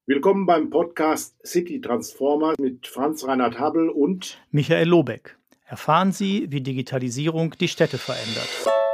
Willkommen beim Podcast City Transformer mit Franz Reinhard Habbel und Michael Lobeck. Erfahren Sie, wie Digitalisierung die Städte verändert.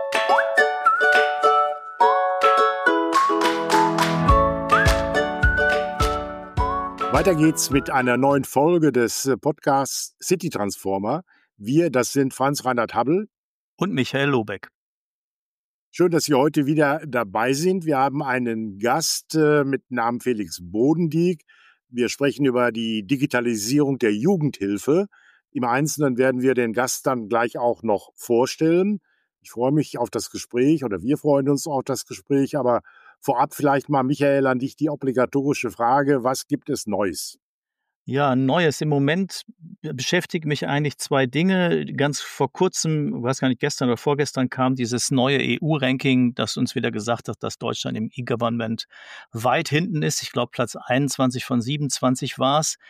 weiter geht's mit einer neuen Folge des Podcasts City Transformer. Wir, das sind Franz Reinhard Habbel Und Michael Lobeck. Schön, dass Sie heute wieder dabei sind. Wir haben einen Gast mit Namen Felix Bodendieck. Wir sprechen über die Digitalisierung der Jugendhilfe. Im Einzelnen werden wir den Gast dann gleich auch noch vorstellen. Ich freue mich auf das Gespräch oder wir freuen uns auf das Gespräch. Aber vorab vielleicht mal, Michael, an dich die obligatorische Frage: Was gibt es Neues? Ja, Neues. Im Moment beschäftigen mich eigentlich zwei Dinge. Ganz vor kurzem, ich weiß gar nicht, gestern oder vorgestern kam dieses neue EU-Ranking, das uns wieder gesagt hat, dass Deutschland im E-Government weit hinten ist. Ich glaube, Platz 21 von 27 war es.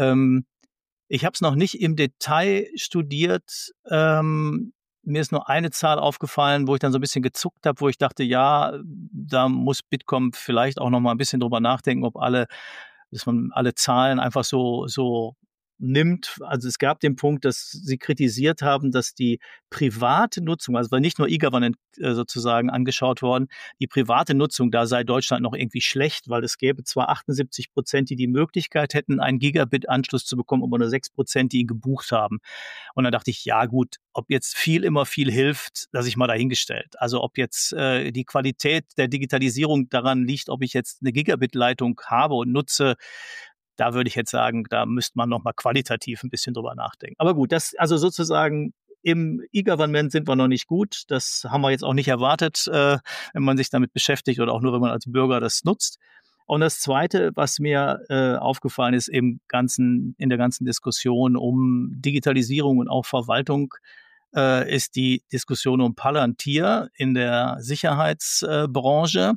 Ich habe es noch nicht im Detail studiert. Mir ist nur eine Zahl aufgefallen, wo ich dann so ein bisschen gezuckt habe, wo ich dachte, ja, da muss Bitkom vielleicht auch noch mal ein bisschen drüber nachdenken, dass man alle Zahlen einfach so nimmt. Also es gab den Punkt, dass sie kritisiert haben, dass die private Nutzung, also weil nicht nur E-Government sozusagen angeschaut worden, die private Nutzung, da sei Deutschland noch irgendwie schlecht, weil es gäbe zwar 78%, die Möglichkeit hätten, einen Gigabit-Anschluss zu bekommen, aber nur 6%, die ihn gebucht haben. Und dann dachte ich, ja gut, ob jetzt viel immer viel hilft, lasse ich mal dahingestellt. Also ob jetzt die Qualität der Digitalisierung daran liegt, ob ich jetzt eine Gigabit-Leitung habe und nutze, da würde ich jetzt sagen, da müsste man noch mal qualitativ ein bisschen drüber nachdenken. Aber gut, das also sozusagen im E-Government sind wir noch nicht gut. Das haben wir jetzt auch nicht erwartet, wenn man sich damit beschäftigt oder auch nur, wenn man als Bürger das nutzt. Und das Zweite, was mir aufgefallen ist in der ganzen Diskussion um Digitalisierung und auch Verwaltung, ist die Diskussion um Palantir in der Sicherheitsbranche.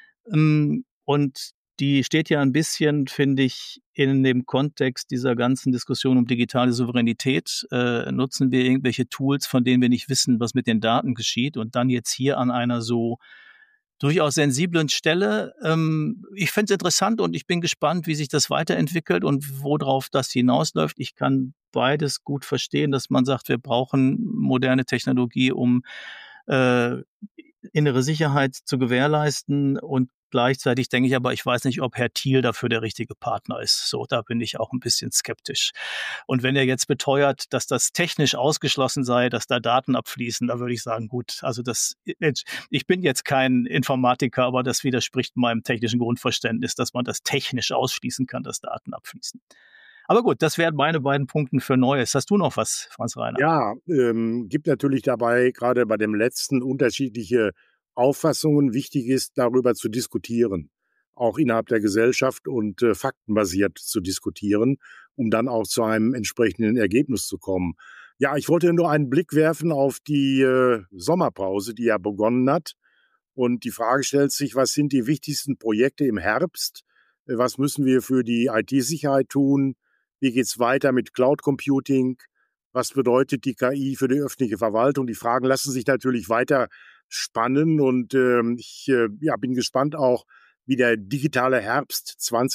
Und die steht ja ein bisschen, finde ich, in dem Kontext dieser ganzen Diskussion um digitale Souveränität. Nutzen wir irgendwelche Tools, von denen wir nicht wissen, was mit den Daten geschieht, und dann jetzt hier an einer so durchaus sensiblen Stelle. Ich finde es interessant und ich bin gespannt, wie sich das weiterentwickelt und worauf das hinausläuft. Ich kann beides gut verstehen, dass man sagt, wir brauchen moderne Technologie, um äh, innere Sicherheit zu gewährleisten, und gleichzeitig denke ich aber, ich weiß nicht, ob Herr Thiel dafür der richtige Partner ist. So, da bin ich auch ein bisschen skeptisch. Und wenn er jetzt beteuert, dass das technisch ausgeschlossen sei, dass da Daten abfließen, da würde ich sagen, gut, also ich bin jetzt kein Informatiker, aber das widerspricht meinem technischen Grundverständnis, dass man das technisch ausschließen kann, dass Daten abfließen. Aber gut, das wären meine beiden Punkte für Neues. Hast du noch was, Franz Reiner? Ja, gibt natürlich dabei gerade bei dem letzten unterschiedliche Auffassungen. Wichtig ist, darüber zu diskutieren, auch innerhalb der Gesellschaft und faktenbasiert zu diskutieren, um dann auch zu einem entsprechenden Ergebnis zu kommen. Ja, ich wollte nur einen Blick werfen auf die Sommerpause, die ja begonnen hat. Und die Frage stellt sich, was sind die wichtigsten Projekte im Herbst? Was müssen wir für die IT-Sicherheit tun? Wie geht's weiter mit Cloud Computing? Was bedeutet die KI für die öffentliche Verwaltung? Die Fragen lassen sich natürlich weiter spannen und ich bin gespannt auch, wie der digitale Herbst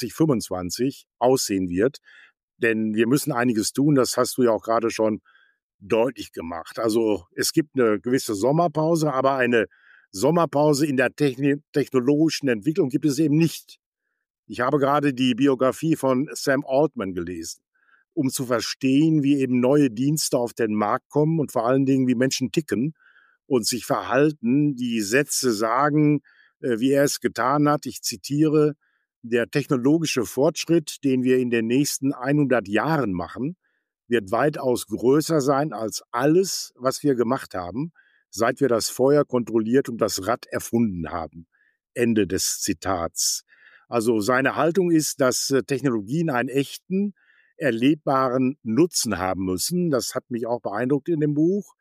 2025 aussehen wird. Denn wir müssen einiges tun, das hast du ja auch gerade schon deutlich gemacht. Also es gibt eine gewisse Sommerpause, aber eine Sommerpause in der technologischen Entwicklung gibt es eben nicht. Ich habe gerade die Biografie von Sam Altman gelesen, um zu verstehen, wie eben neue Dienste auf den Markt kommen und vor allen Dingen, wie Menschen ticken und sich verhalten, die Sätze sagen, wie er es getan hat. Ich zitiere: Der technologische Fortschritt, den wir in den nächsten 100 Jahren machen, wird weitaus größer sein als alles, was wir gemacht haben, seit wir das Feuer kontrolliert und das Rad erfunden haben. Ende des Zitats. Also seine Haltung ist, dass Technologien einen echten, erlebbaren Nutzen haben müssen. Das hat mich auch beeindruckt in dem Buch.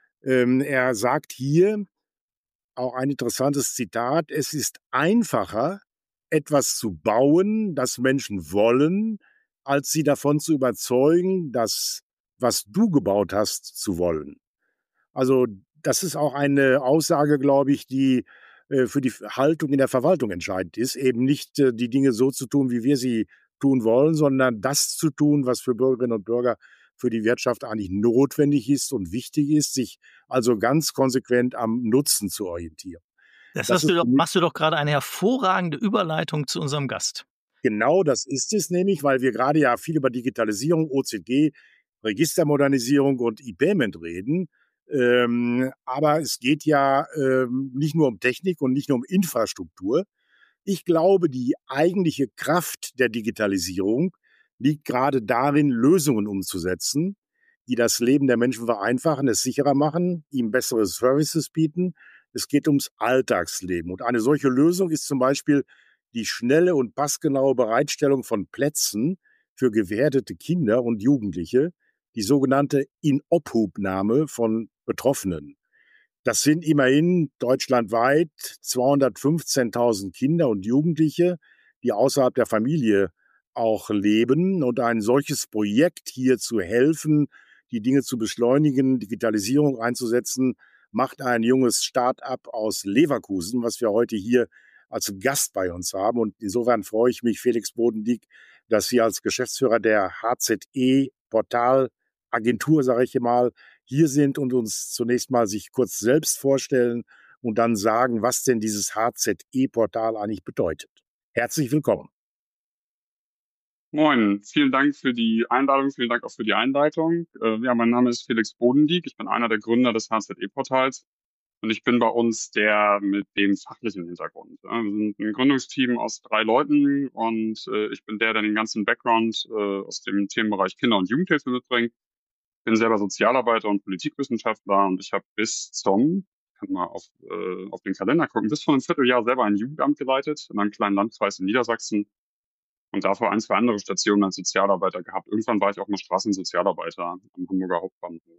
Er sagt hier auch ein interessantes Zitat: Es ist einfacher, etwas zu bauen, das Menschen wollen, als sie davon zu überzeugen, das, was du gebaut hast, zu wollen. Also das ist auch eine Aussage, glaube ich, die für die Haltung in der Verwaltung entscheidend ist, eben nicht die Dinge so zu tun, wie wir sie tun wollen, sondern das zu tun, was für Bürgerinnen und Bürger, für die Wirtschaft eigentlich notwendig ist und wichtig ist, sich also ganz konsequent am Nutzen zu orientieren. Das ist für mich Machst du doch gerade eine hervorragende Überleitung zu unserem Gast. genau, das ist es nämlich, weil wir gerade ja viel über Digitalisierung, OZG, Registermodernisierung und E-Payment reden. Aber es geht ja nicht nur um Technik und nicht nur um Infrastruktur. Ich glaube, die eigentliche Kraft der Digitalisierung liegt gerade darin, Lösungen umzusetzen, die das Leben der Menschen vereinfachen, es sicherer machen, ihm bessere Services bieten. Es geht ums Alltagsleben. Und eine solche Lösung ist zum Beispiel die schnelle und passgenaue Bereitstellung von Plätzen für gefährdete Kinder und Jugendliche, die sogenannte Inobhubnahme von Betroffenen. Das sind immerhin deutschlandweit 215.000 Kinder und Jugendliche, die außerhalb der Familie auch leben. Und ein solches Projekt hier zu helfen, die Dinge zu beschleunigen, Digitalisierung einzusetzen, macht ein junges Start-up aus Leverkusen, was wir heute hier als Gast bei uns haben. Und insofern freue ich mich, Felix Bodendieck, dass Sie als Geschäftsführer der HZE-Portalagentur, sage ich mal, hier sind und uns zunächst mal sich kurz selbst vorstellen und dann sagen, was denn dieses HZE-Portal eigentlich bedeutet. Herzlich willkommen. Moin, vielen Dank für die Einladung, vielen Dank auch für die Einleitung. Mein Name ist Felix Bodendieck, ich bin einer der Gründer des HZE-Portals und ich bin bei uns der mit dem fachlichen Hintergrund. Wir sind ein Gründungsteam aus 3 Leuten und ich bin der den ganzen Background aus dem Themenbereich Kinder- und Jugendhilfe mitbringt. Bin selber Sozialarbeiter und Politikwissenschaftler und ich habe kann mal auf den Kalender gucken, bis vor einem Vierteljahr selber ein Jugendamt geleitet in einem kleinen Landkreis in Niedersachsen und davor 1, 2 andere Stationen als Sozialarbeiter gehabt. Irgendwann war ich auch mal Straßensozialarbeiter am Hamburger Hauptbahnhof.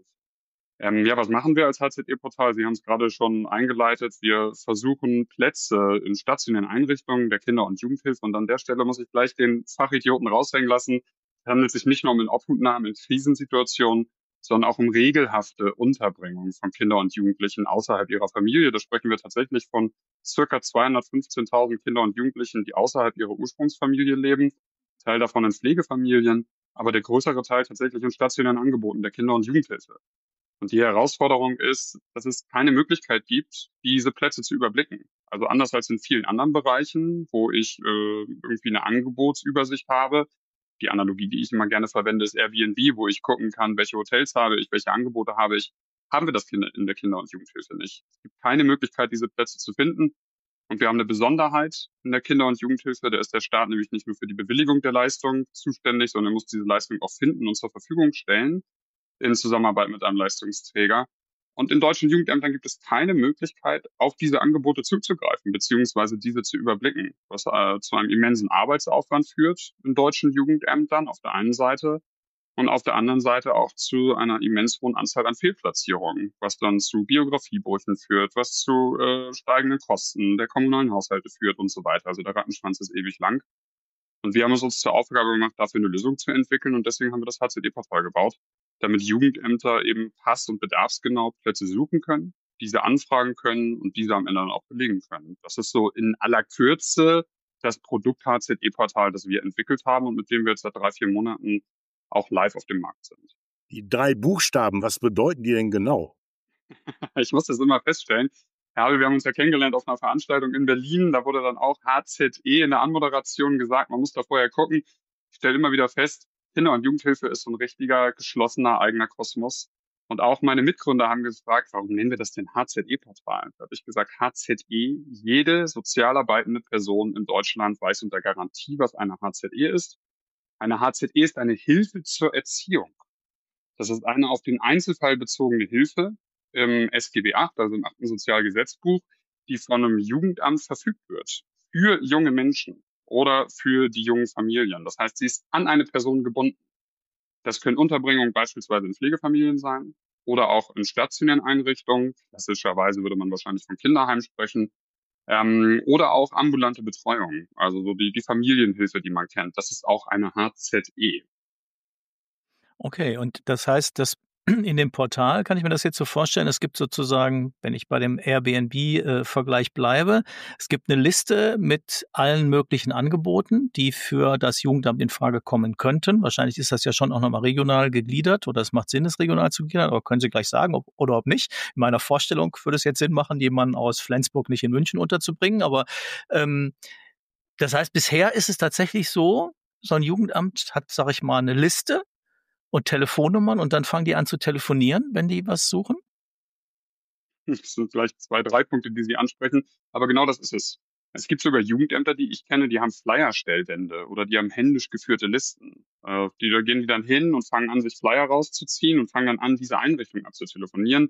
Was machen wir als HZE-Portal? Sie haben es gerade schon eingeleitet. Wir versuchen Plätze in stationären Einrichtungen der Kinder- und Jugendhilfe. Und an der Stelle muss ich gleich den Fachidioten raushängen lassen. Es handelt sich nicht nur um Inobhutnahme in Krisensituationen, sondern auch um regelhafte Unterbringung von Kindern und Jugendlichen außerhalb ihrer Familie. Da sprechen wir tatsächlich von circa 215.000 Kinder und Jugendlichen, die außerhalb ihrer Ursprungsfamilie leben. Teil davon in Pflegefamilien, aber der größere Teil tatsächlich in stationären Angeboten der Kinder- und Jugendhilfe. Und die Herausforderung ist, dass es keine Möglichkeit gibt, diese Plätze zu überblicken. Also anders als in vielen anderen Bereichen, wo ich irgendwie eine Angebotsübersicht habe. Die Analogie, die ich immer gerne verwende, ist Airbnb, wo ich gucken kann, welche Hotels habe ich, welche Angebote habe ich. Haben wir das in der Kinder- und Jugendhilfe nicht. Es gibt keine Möglichkeit, diese Plätze zu finden. Und wir haben eine Besonderheit in der Kinder- und Jugendhilfe. Da ist der Staat nämlich nicht nur für die Bewilligung der Leistung zuständig, sondern muss diese Leistung auch finden und zur Verfügung stellen in Zusammenarbeit mit einem Leistungsträger. Und in deutschen Jugendämtern gibt es keine Möglichkeit, auf diese Angebote zuzugreifen, beziehungsweise diese zu überblicken, was zu einem immensen Arbeitsaufwand führt in deutschen Jugendämtern auf der einen Seite und auf der anderen Seite auch zu einer immens hohen Anzahl an Fehlplatzierungen, was dann zu Biografiebrüchen führt, was zu steigenden Kosten der kommunalen Haushalte führt und so weiter. Also der Rattenschwanz ist ewig lang. Und wir haben es uns zur Aufgabe gemacht, dafür eine Lösung zu entwickeln und deswegen haben wir das HZE-Portal gebaut, damit Jugendämter eben pass- und bedarfsgenau Plätze suchen können, diese anfragen können und diese am Ende dann auch belegen können. Das ist so in aller Kürze das Produkt HZE-Portal, das wir entwickelt haben und mit dem wir jetzt seit 3, 4 Monaten auch live auf dem Markt sind. Die 3 Buchstaben, was bedeuten die denn genau? Ich muss das immer feststellen. Ja, wir haben uns ja kennengelernt auf einer Veranstaltung in Berlin. Da wurde dann auch HZE in der Anmoderation gesagt. Man muss da vorher gucken. Ich stelle immer wieder fest, Kinder- und Jugendhilfe ist so ein richtiger, geschlossener, eigener Kosmos. Und auch meine Mitgründer haben gefragt, warum nennen wir das denn HZE-Portal? Da habe ich gesagt, HZE, jede sozialarbeitende Person in Deutschland weiß unter Garantie, was eine HZE ist. Eine HZE ist eine Hilfe zur Erziehung. Das ist eine auf den Einzelfall bezogene Hilfe im SGB VIII, also im 8. Sozialgesetzbuch, die von einem Jugendamt verfügt wird für junge Menschen oder für die jungen Familien. Das heißt, sie ist an eine Person gebunden. Das können Unterbringungen beispielsweise in Pflegefamilien sein oder auch in stationären Einrichtungen. Klassischerweise würde man wahrscheinlich von Kinderheim sprechen. Oder auch ambulante Betreuung, also so die Familienhilfe, die man kennt. Das ist auch eine HZE. Okay, und das heißt, das in dem Portal, kann ich mir das jetzt so vorstellen, es gibt sozusagen, wenn ich bei dem Airbnb-Vergleich bleibe, es gibt eine Liste mit allen möglichen Angeboten, die für das Jugendamt in Frage kommen könnten. Wahrscheinlich ist das ja schon auch nochmal regional gegliedert oder es macht Sinn, es regional zu gliedern, aber können Sie gleich sagen, ob oder ob nicht. In meiner Vorstellung würde es jetzt Sinn machen, jemanden aus Flensburg nicht in München unterzubringen, aber das heißt, bisher ist es tatsächlich so ein Jugendamt hat, sage ich mal, eine Liste und Telefonnummern und dann fangen die an zu telefonieren, wenn die was suchen? Das sind vielleicht 2, 3 Punkte, die Sie ansprechen, aber genau das ist es. Es gibt sogar Jugendämter, die ich kenne, die haben Flyer-Stellwände oder die haben händisch geführte Listen. Da gehen die dann hin und fangen an, sich Flyer rauszuziehen und fangen dann an, diese Einrichtung abzutelefonieren.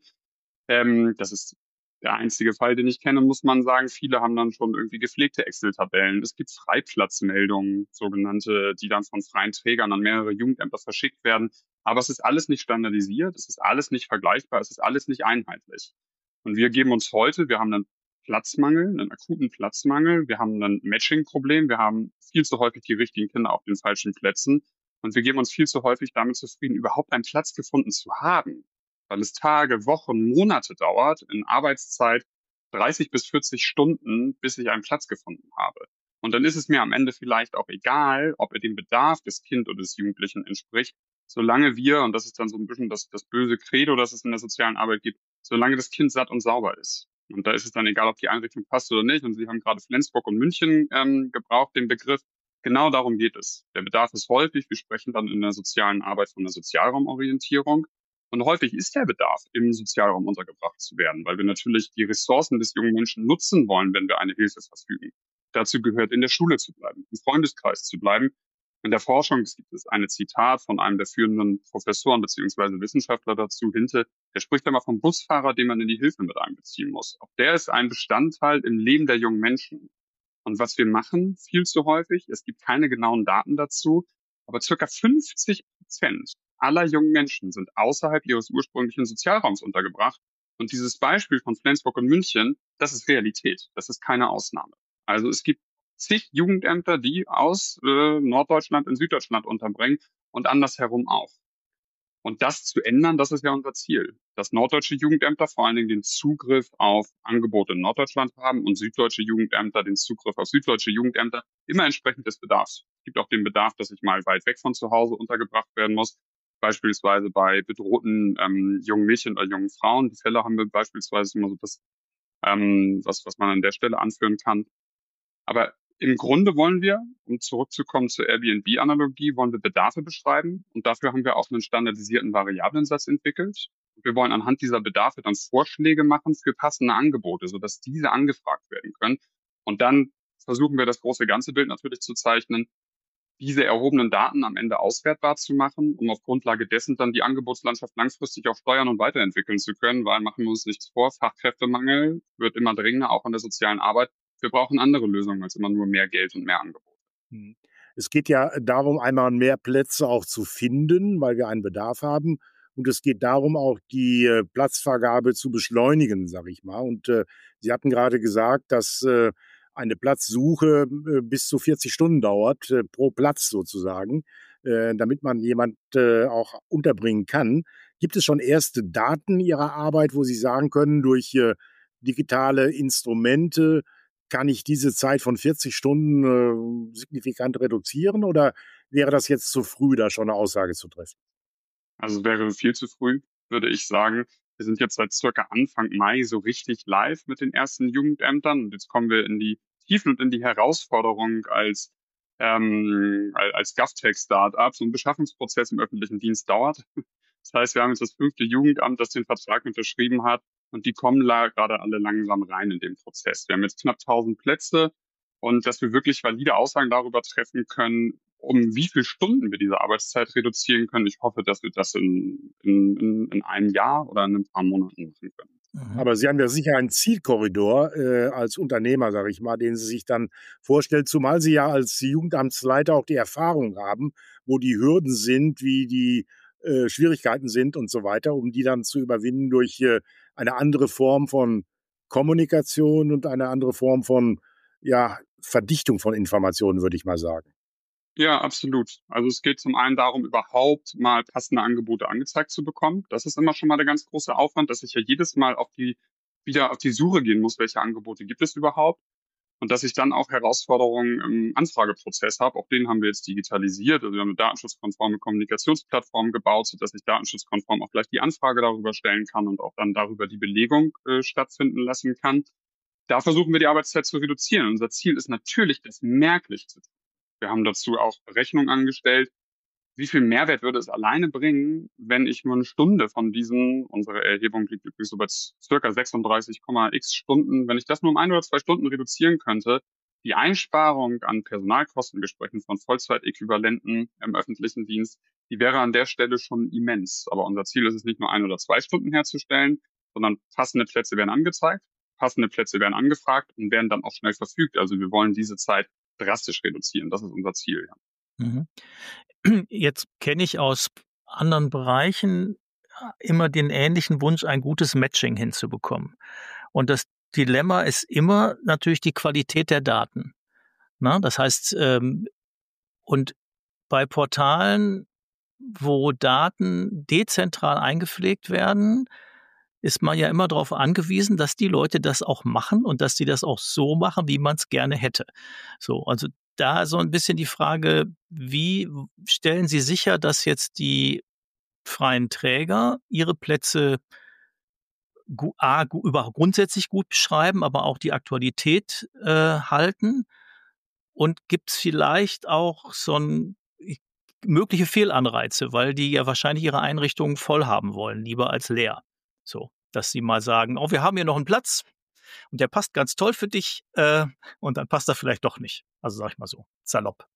Das ist der einzige Fall, den ich kenne, muss man sagen. Viele haben dann schon irgendwie gepflegte Excel-Tabellen. Es gibt Freiplatzmeldungen, sogenannte, die dann von freien Trägern an mehrere Jugendämter verschickt werden. Aber es ist alles nicht standardisiert, es ist alles nicht vergleichbar, es ist alles nicht einheitlich. Und wir geben uns heute, wir haben einen Platzmangel, einen akuten Platzmangel, wir haben ein Matching-Problem, wir haben viel zu häufig die richtigen Kinder auf den falschen Plätzen und wir geben uns viel zu häufig damit zufrieden, überhaupt einen Platz gefunden zu haben, weil es Tage, Wochen, Monate dauert, in Arbeitszeit 30 bis 40 Stunden, bis ich einen Platz gefunden habe. Und dann ist es mir am Ende vielleicht auch egal, ob er dem Bedarf des Kind oder des Jugendlichen entspricht, solange wir, und das ist dann so ein bisschen das böse Credo, das es in der sozialen Arbeit gibt, solange das Kind satt und sauber ist. Und da ist es dann egal, ob die Einrichtung passt oder nicht. Und Sie haben gerade Flensburg und München gebraucht, den Begriff. Genau darum geht es. Der Bedarf ist häufig. Wir sprechen dann in der sozialen Arbeit von der Sozialraumorientierung. Und häufig ist der Bedarf, im Sozialraum untergebracht zu werden, weil wir natürlich die Ressourcen des jungen Menschen nutzen wollen, wenn wir eine Hilfe verfügen. Dazu gehört, in der Schule zu bleiben, im Freundeskreis zu bleiben. In der Forschung gibt es ein Zitat von einem der führenden Professoren bzw. Wissenschaftler dazu, Hinte, der spricht immer vom Busfahrer, den man in die Hilfe mit einbeziehen muss. Auch der ist ein Bestandteil im Leben der jungen Menschen. Und was wir machen, viel zu häufig, es gibt keine genauen Daten dazu, aber circa 50% aller jungen Menschen sind außerhalb ihres ursprünglichen Sozialraums untergebracht. Und dieses Beispiel von Flensburg und München, das ist Realität. Das ist keine Ausnahme. Also es gibt zig Jugendämter, die aus Norddeutschland in Süddeutschland unterbringen und andersherum auch. Und das zu ändern, das ist ja unser Ziel. Dass norddeutsche Jugendämter vor allen Dingen den Zugriff auf Angebote in Norddeutschland haben und süddeutsche Jugendämter den Zugriff auf süddeutsche Jugendämter, immer entsprechend des Bedarfs. Es gibt auch den Bedarf, dass ich mal weit weg von zu Hause untergebracht werden muss. Beispielsweise bei bedrohten jungen Mädchen oder jungen Frauen. Die Fälle haben wir beispielsweise immer so das, was man an der Stelle anführen kann. Aber im Grunde wollen wir, um zurückzukommen zur Airbnb-Analogie, wollen wir Bedarfe beschreiben und dafür haben wir auch einen standardisierten Variablensatz entwickelt. Wir wollen anhand dieser Bedarfe dann Vorschläge machen für passende Angebote, sodass diese angefragt werden können. Und dann versuchen wir das große ganze Bild natürlich zu zeichnen, diese erhobenen Daten am Ende auswertbar zu machen, um auf Grundlage dessen dann die Angebotslandschaft langfristig auch steuern und weiterentwickeln zu können, weil machen wir uns nichts vor, Fachkräftemangel wird immer dringender, auch in der sozialen Arbeit. Wir brauchen andere Lösungen als immer nur mehr Geld und mehr Angebote. Es geht ja darum, einmal mehr Plätze auch zu finden, weil wir einen Bedarf haben. Und es geht darum, auch die Platzvergabe zu beschleunigen, sage ich mal. Und Sie hatten gerade gesagt, dass eine Platzsuche bis zu 40 Stunden dauert, pro Platz sozusagen, damit man jemand auch unterbringen kann. Gibt es schon erste Daten Ihrer Arbeit, wo Sie sagen können, durch digitale Instrumente kann ich diese Zeit von 40 Stunden signifikant reduzieren oder wäre das jetzt zu früh, da schon eine Aussage zu treffen? Also wäre viel zu früh, würde ich sagen. Wir sind jetzt seit circa Anfang Mai so richtig live mit den ersten Jugendämtern und jetzt kommen wir in die Tiefen und in die Herausforderung als GovTech-Startup. So ein Beschaffungsprozess im öffentlichen Dienst dauert. Das heißt, wir haben jetzt das 5. Jugendamt, das den Vertrag unterschrieben hat und die kommen gerade alle langsam rein in den Prozess. Wir haben jetzt knapp 1000 Plätze und dass wir wirklich valide Aussagen darüber treffen können, um wie viele Stunden wir diese Arbeitszeit reduzieren können. Ich hoffe, dass wir das in einem Jahr oder in ein paar Monaten machen können. Aber Sie haben ja sicher einen Zielkorridor als Unternehmer, sage ich mal, den Sie sich dann vorstellen, zumal Sie ja als Jugendamtsleiter auch die Erfahrung haben, wo die Hürden sind, wie die Schwierigkeiten sind und so weiter, um die dann zu überwinden durch eine andere Form von Kommunikation und eine andere Form von Verdichtung von Informationen, würde ich mal sagen. Ja, absolut. Also es geht zum einen darum, überhaupt mal passende Angebote angezeigt zu bekommen. Das ist immer schon mal der ganz große Aufwand, dass ich ja jedes Mal wieder auf die Suche gehen muss, welche Angebote gibt es überhaupt. Und dass ich dann auch Herausforderungen im Anfrageprozess habe. Auch den haben wir jetzt digitalisiert. Also wir haben eine datenschutzkonforme Kommunikationsplattform gebaut, sodass ich datenschutzkonform auch gleich die Anfrage darüber stellen kann und auch dann darüber die Belegung stattfinden lassen kann. Da versuchen wir die Arbeitszeit zu reduzieren. Unser Ziel ist natürlich, das merklich zu tun. Wir haben dazu auch Berechnungen angestellt. Wie viel Mehrwert würde es alleine bringen, wenn ich nur eine Stunde von unsere Erhebung liegt übrigens so bei circa 36,x Stunden, wenn ich das nur um 1 oder 2 Stunden reduzieren könnte, die Einsparung an Personalkosten, wir sprechen von Vollzeitäquivalenten im öffentlichen Dienst, die wäre an der Stelle schon immens. Aber unser Ziel ist es nicht nur 1 oder 2 Stunden herzustellen, sondern passende Plätze werden angezeigt, passende Plätze werden angefragt und werden dann auch schnell verfügt. Also wir wollen diese Zeit drastisch reduzieren. Das ist unser Ziel, ja. Mhm. Jetzt kenne ich aus anderen Bereichen immer den ähnlichen Wunsch, ein gutes Matching hinzubekommen. Und das Dilemma ist immer natürlich die Qualität der Daten. Ne? Das heißt, und bei Portalen, wo Daten dezentral eingepflegt werden, ist man ja immer darauf angewiesen, dass die Leute das auch machen und dass die das auch so machen, wie man es gerne hätte. So, also da so ein bisschen die Frage, wie stellen Sie sicher, dass jetzt die freien Träger ihre Plätze grundsätzlich gut beschreiben, aber auch die Aktualität halten? Und gibt es vielleicht auch mögliche Fehlanreize, weil die ja wahrscheinlich ihre Einrichtungen voll haben wollen, lieber als leer. So, dass sie mal sagen, oh, wir haben hier noch einen Platz und der passt ganz toll für dich, und dann passt er vielleicht doch nicht. Also sag ich mal so, salopp.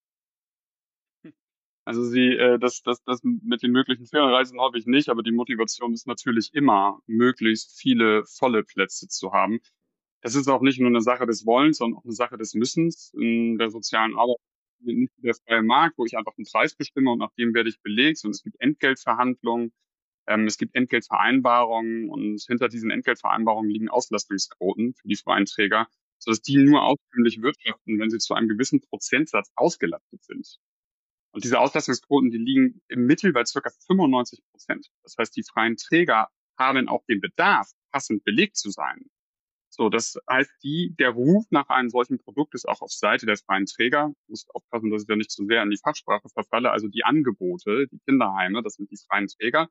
Also das mit den möglichen Fernreisen hoffe ich nicht, aber die Motivation ist natürlich immer, möglichst viele volle Plätze zu haben. Das ist auch nicht nur eine Sache des Wollens, sondern auch eine Sache des Müssens. In der sozialen Arbeit nicht der freie Markt, wo ich einfach einen Preis bestimme und nach dem werde ich belegt, sondern es gibt Entgeltverhandlungen, es gibt Entgeltvereinbarungen und hinter diesen Entgeltvereinbarungen liegen Auslastungsquoten für die freien Träger, sodass die nur auskömmlich wirtschaften, wenn sie zu einem gewissen Prozentsatz ausgelastet sind. Und diese Auslastungsquoten, die liegen im Mittel bei ca. 95%. Das heißt, die freien Träger haben auch den Bedarf, passend belegt zu sein. So, das heißt, der Ruf nach einem solchen Produkt ist auch auf Seite der freien Träger. Ich muss aufpassen, dass ich da nicht zu sehr in die Fachsprache verfalle. Also die Angebote, die Kinderheime, das sind die freien Träger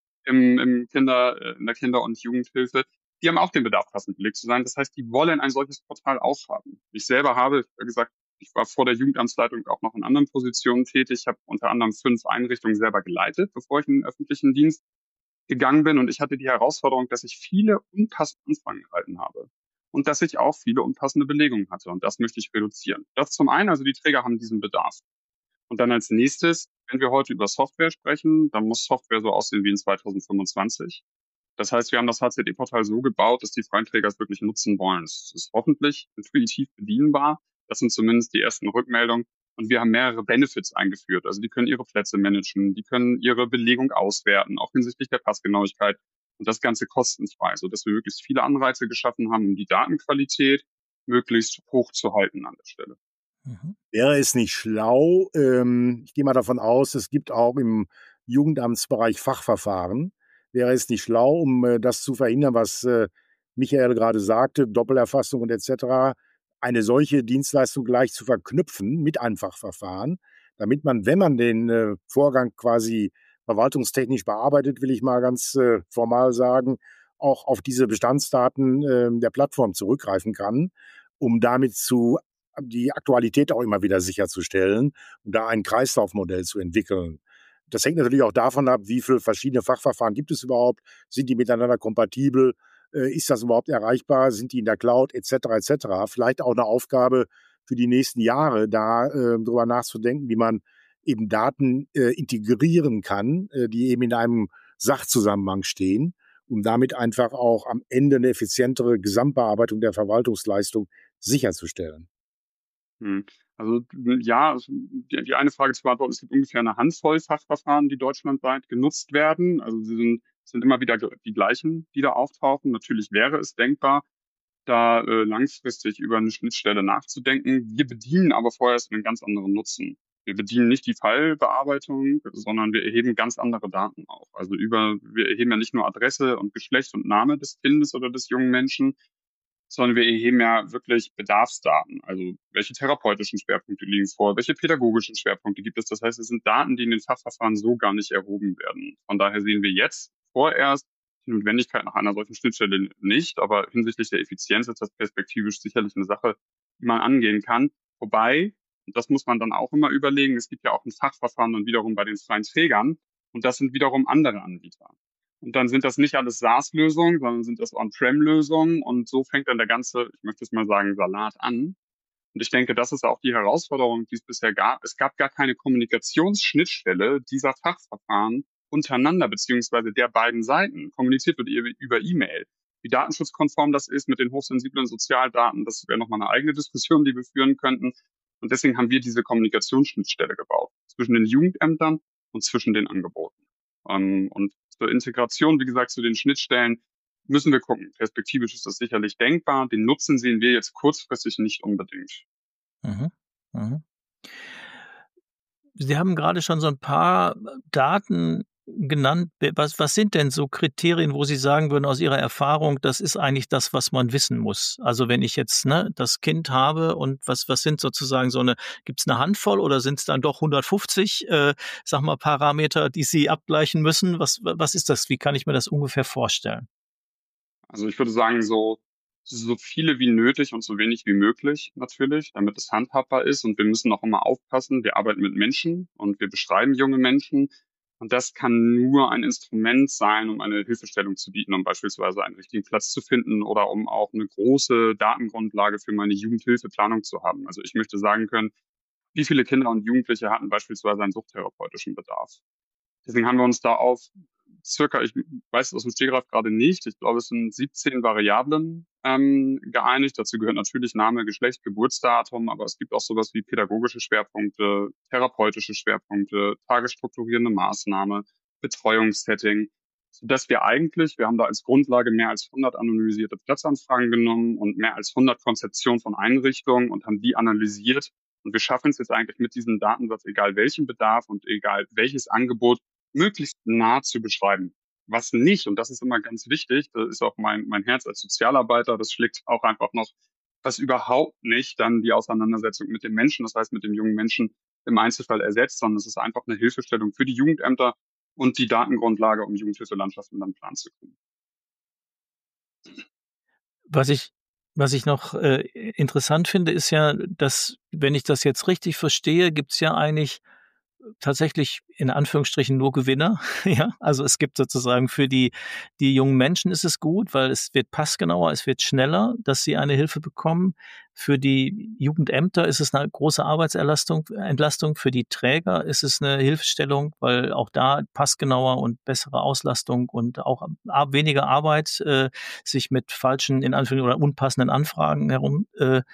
in der Kinder- und Jugendhilfe, die haben auch den Bedarf, passend belegt zu sein. Das heißt, die wollen ein solches Portal auch haben. Ich selber habe, wie gesagt, ich war vor der Jugendamtsleitung auch noch in anderen Positionen tätig. Ich habe unter anderem 5 Einrichtungen selber geleitet, bevor ich in den öffentlichen Dienst gegangen bin. Und ich hatte die Herausforderung, dass ich viele unpassende Anfragen erhalten habe. Und dass ich auch viele unpassende Belegungen hatte. Und das möchte ich reduzieren. Das zum einen, also die Träger haben diesen Bedarf. Und dann als nächstes, wenn wir heute über Software sprechen, dann muss Software so aussehen wie in 2025. Das heißt, wir haben das HZE-Portal so gebaut, dass die freien Träger es wirklich nutzen wollen. Es ist hoffentlich intuitiv bedienbar. Das sind zumindest die ersten Rückmeldungen. Und wir haben mehrere Benefits eingeführt. Also die können ihre Plätze managen, die können ihre Belegung auswerten, auch hinsichtlich der Passgenauigkeit. Und das Ganze kostenfrei, sodass wir möglichst viele Anreize geschaffen haben, um die Datenqualität möglichst hoch zu halten an der Stelle. Mhm. Wäre es nicht schlau, ich gehe mal davon aus, es gibt auch im Jugendamtsbereich Fachverfahren. Wäre es nicht schlau, um das zu verhindern, was Michael gerade sagte, Doppelerfassung und etc., eine solche Dienstleistung gleich zu verknüpfen mit einem Fachverfahren, damit man, wenn man den Vorgang quasi verwaltungstechnisch bearbeitet, will ich mal ganz formal sagen, auch auf diese Bestandsdaten der Plattform zurückgreifen kann, um damit die Aktualität auch immer wieder sicherzustellen und da ein Kreislaufmodell zu entwickeln. Das hängt natürlich auch davon ab, wie viele verschiedene Fachverfahren gibt es überhaupt, sind die miteinander kompatibel, ist das überhaupt erreichbar, sind die in der Cloud etc. etc. Vielleicht auch eine Aufgabe für die nächsten Jahre, da darüber nachzudenken, wie man eben Daten integrieren kann, die eben in einem Sachzusammenhang stehen, um damit einfach auch am Ende eine effizientere Gesamtbearbeitung der Verwaltungsleistung sicherzustellen. Also ja, die eine Frage zu beantworten, es gibt ungefähr eine Handvoll Fachverfahren, die deutschlandweit genutzt werden. Also sie sind immer wieder die gleichen, die da auftauchen. Natürlich wäre es denkbar, da langfristig über eine Schnittstelle nachzudenken. Wir bedienen aber vorerst einen ganz anderen Nutzen. Wir bedienen nicht die Fallbearbeitung, sondern wir erheben ganz andere Daten auch. Also wir erheben ja nicht nur Adresse und Geschlecht und Name des Kindes oder des jungen Menschen, sondern wir erheben ja wirklich Bedarfsdaten. Also welche therapeutischen Schwerpunkte liegen vor, welche pädagogischen Schwerpunkte gibt es. Das heißt, es sind Daten, die in den Fachverfahren so gar nicht erhoben werden. Von daher sehen wir jetzt vorerst die Notwendigkeit nach einer solchen Schnittstelle nicht, aber hinsichtlich der Effizienz ist das perspektivisch sicherlich eine Sache, die man angehen kann. Wobei, und das muss man dann auch immer überlegen, es gibt ja auch ein Fachverfahren dann wiederum bei den freien Trägern und das sind wiederum andere Anbieter. Und dann sind das nicht alles SaaS-Lösungen, sondern sind das On-Prem-Lösungen. Und so fängt dann der ganze, ich möchte es mal sagen, Salat an. Und ich denke, das ist auch die Herausforderung, die es bisher gab. Es gab gar keine Kommunikationsschnittstelle dieser Fachverfahren untereinander, beziehungsweise der beiden Seiten. Kommuniziert wird über E-Mail. Wie datenschutzkonform das ist mit den hochsensiblen Sozialdaten, das wäre nochmal eine eigene Diskussion, die wir führen könnten. Und deswegen haben wir diese Kommunikationsschnittstelle gebaut. Zwischen den Jugendämtern und zwischen den Angeboten. Und zur Integration, wie gesagt, zu den Schnittstellen müssen wir gucken. Perspektivisch ist das sicherlich denkbar. Den Nutzen sehen wir jetzt kurzfristig nicht unbedingt. Mhm. Mhm. Sie haben gerade schon so ein paar Daten genannt. Was sind denn so Kriterien, wo Sie sagen würden aus Ihrer Erfahrung, das ist eigentlich das, was man wissen muss? Also wenn ich jetzt das Kind habe und was sind sozusagen gibt's eine Handvoll oder sind es dann doch 150, sag mal, Parameter, die Sie abgleichen müssen? Was ist das? Wie kann ich mir das ungefähr vorstellen? Also ich würde sagen, so viele wie nötig und so wenig wie möglich natürlich, damit es handhabbar ist. Und wir müssen auch immer aufpassen. Wir arbeiten mit Menschen und wir beschreiben junge Menschen. Und das kann nur ein Instrument sein, um eine Hilfestellung zu bieten, um beispielsweise einen richtigen Platz zu finden oder um auch eine große Datengrundlage für meine Jugendhilfeplanung zu haben. Also ich möchte sagen können, wie viele Kinder und Jugendliche hatten beispielsweise einen suchttherapeutischen Bedarf. Deswegen haben wir uns da auf circa, ich weiß es aus dem Stegreif gerade nicht, ich glaube, es sind 17 Variablen geeinigt. Dazu gehört natürlich Name, Geschlecht, Geburtsdatum, aber es gibt auch sowas wie pädagogische Schwerpunkte, therapeutische Schwerpunkte, tagesstrukturierende Maßnahme, Betreuungssetting, sodass wir haben da als Grundlage mehr als 100 anonymisierte Platzanfragen genommen und mehr als 100 Konzeptionen von Einrichtungen und haben die analysiert. Und wir schaffen es jetzt eigentlich mit diesem Datensatz, egal welchen Bedarf und egal welches Angebot, möglichst nah zu beschreiben. Was nicht, und das ist immer ganz wichtig, das ist auch mein Herz als Sozialarbeiter, das schlägt auch einfach noch, was überhaupt nicht dann die Auseinandersetzung mit dem Menschen, das heißt mit dem jungen Menschen im Einzelfall ersetzt, sondern es ist einfach eine Hilfestellung für die Jugendämter und die Datengrundlage, um Jugendhilfelandschaften dann planen zu können. Was ich noch interessant finde, ist ja, dass, wenn ich das jetzt richtig verstehe, gibt's ja eigentlich tatsächlich in Anführungsstrichen nur Gewinner. Ja, also es gibt sozusagen für die jungen Menschen ist es gut, weil es wird passgenauer, es wird schneller, dass sie eine Hilfe bekommen. Für die Jugendämter ist es eine große Entlastung. Für die Träger ist es eine Hilfestellung, weil auch da passgenauer und bessere Auslastung und auch weniger Arbeit, sich mit falschen, in Anführungszeichen, oder unpassenden Anfragen herum